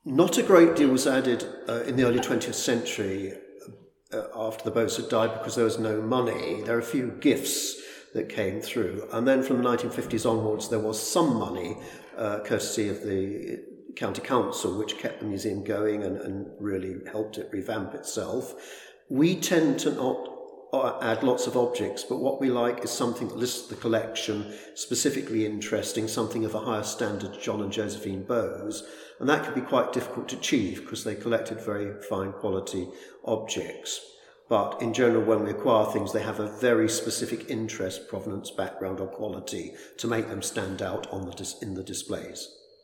Not a great deal was added in the early 20th century after the Bows had died because there was no money. There are a few gifts that came through. And then from the 1950s onwards, there was some money, courtesy of the County Council, which kept the museum going and really helped it revamp itself. We tend to not add lots of objects, but what we like is something that lists the collection, specifically interesting, something of a higher standard, John and Josephine Bows, and that can be quite difficult to achieve because they collected very fine quality objects. But in general, when we acquire things, they have a very specific interest, provenance, background or quality to make them stand out in the displays.